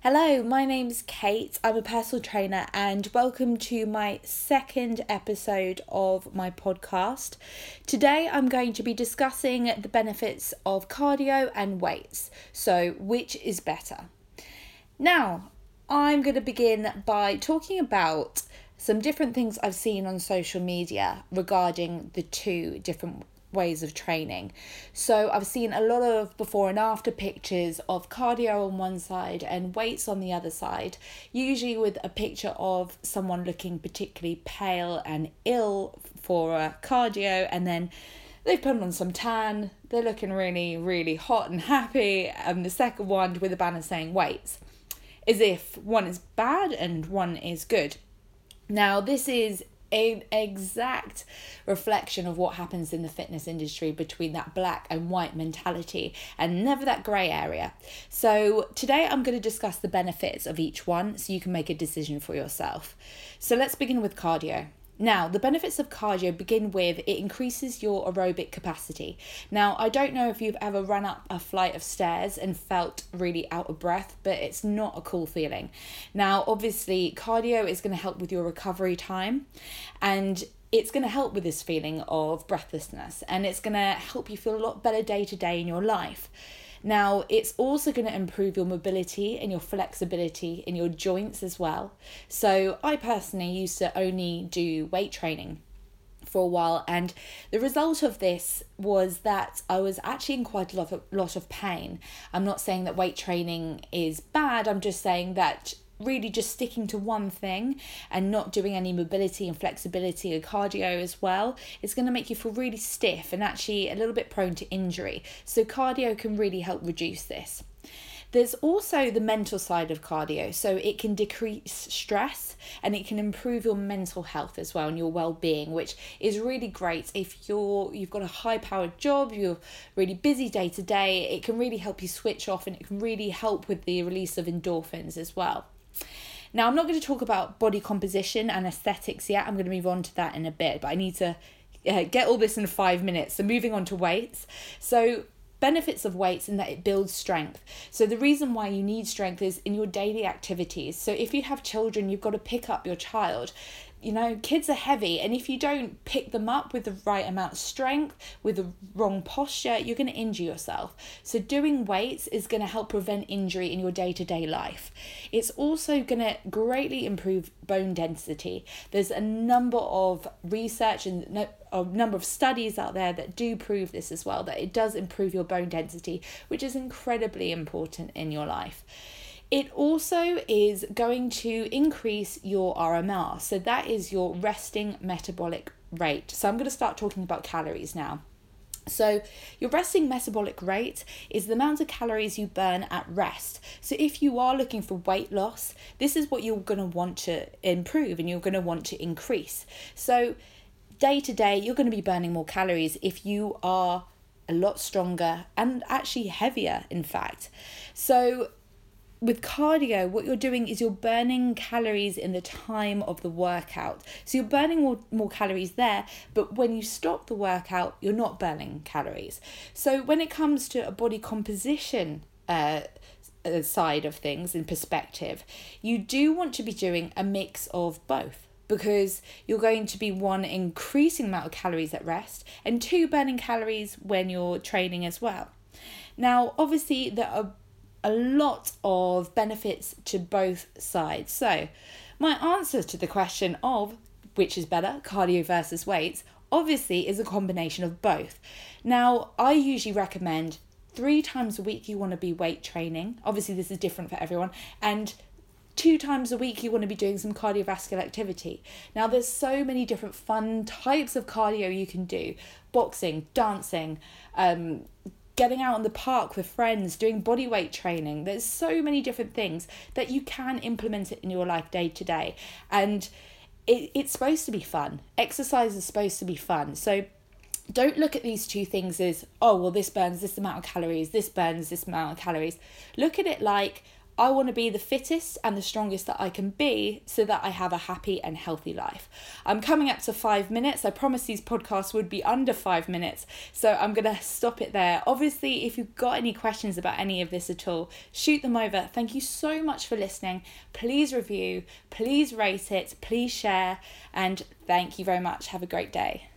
Hello, my name's Kate. I'm a personal trainer and welcome to my second episode of my podcast. Today I'm going to be discussing the benefits of cardio and weights. So, which is better? Now, I'm going to begin by talking about some different things I've seen on social media regarding the two different ways of training. So I've seen a lot of before and after pictures of cardio on one side and weights on the other side, usually with a picture of someone looking particularly pale and ill for cardio, and then they've put on some tan, they're looking really, really hot and happy, and the second one with a banner saying weights, as if one is bad and one is good. Now, this is an exact reflection of what happens in the fitness industry between that black and white mentality and never that grey area. So today I'm going to discuss the benefits of each one so you can make a decision for yourself. So let's begin with cardio. Now, the benefits of cardio begin with it increases your aerobic capacity. Now, I don't know if you've ever run up a flight of stairs and felt really out of breath, but it's not a cool feeling. Now, obviously, cardio is going to help with your recovery time, and it's going to help with this feeling of breathlessness, and it's going to help you feel a lot better day to day in your life. Now, it's also going to improve your mobility and your flexibility in your joints as well. So I personally used to only do weight training for a while, and the result of this was that I was actually in quite a lot of pain. I'm not saying that weight training is bad, I'm just saying that really just sticking to one thing and not doing any mobility and flexibility and cardio as well is going to make you feel really stiff and actually a little bit prone to injury. So cardio can really help reduce this. There's also the mental side of cardio, so it can decrease stress and it can improve your mental health as well and your well-being, which is really great if you've got a high-powered job, you're really busy day to day. It can really help you switch off, and it can really help with the release of endorphins as well. Now, I'm not going to talk about body composition and aesthetics yet. I'm going to move on to that in a bit, but I need to get all this in 5 minutes. So moving on to weights. So benefits of weights in that it builds strength. So the reason why you need strength is in your daily activities. So if you have children, you've got to pick up your child. You know, kids are heavy, and if you don't pick them up with the right amount of strength, with the wrong posture, you're going to injure yourself. So doing weights is going to help prevent injury in your day-to-day life. It's also going to greatly improve bone density. There's a number of research and a number of studies out there that do prove this as well, that it does improve your bone density, which is incredibly important in your life. It also is going to increase your RMR, so that is your resting metabolic rate. So I'm going to start talking about calories now. So your resting metabolic rate is the amount of calories you burn at rest. So if you are looking for weight loss, this is what you're going to want to improve and you're going to want to increase. So day to day, you're going to be burning more calories if you are a lot stronger and actually heavier, in fact. So with cardio, what you're doing is you're burning calories in the time of the workout. So you're burning more calories there, but when you stop the workout, you're not burning calories. So when it comes to a body composition side of things in perspective, you do want to be doing a mix of both, because you're going to be, one, increasing the amount of calories at rest, and two, burning calories when you're training as well. Now, obviously, there are a lot of benefits to both sides. So my answer to the question of which is better, cardio versus weights, obviously is a combination of both. Now, I usually recommend 3 times a week you want to be weight training. Obviously, this is different for everyone. And 2 times a week you want to be doing some cardiovascular activity. Now, there's so many different fun types of cardio you can do. Boxing, dancing, getting out in the park with friends, doing body weight training. There's so many different things that you can implement it in your life day to day. And it's supposed to be fun. Exercise is supposed to be fun. So don't look at these two things as, oh, well, this burns this amount of calories, this burns this amount of calories. Look at it like, I want to be the fittest and the strongest that I can be so that I have a happy and healthy life. I'm coming up to 5 minutes. I promised these podcasts would be under 5 minutes, so I'm going to stop it there. Obviously, if you've got any questions about any of this at all, shoot them over. Thank you so much for listening. Please review, please rate it, please share, and thank you very much. Have a great day.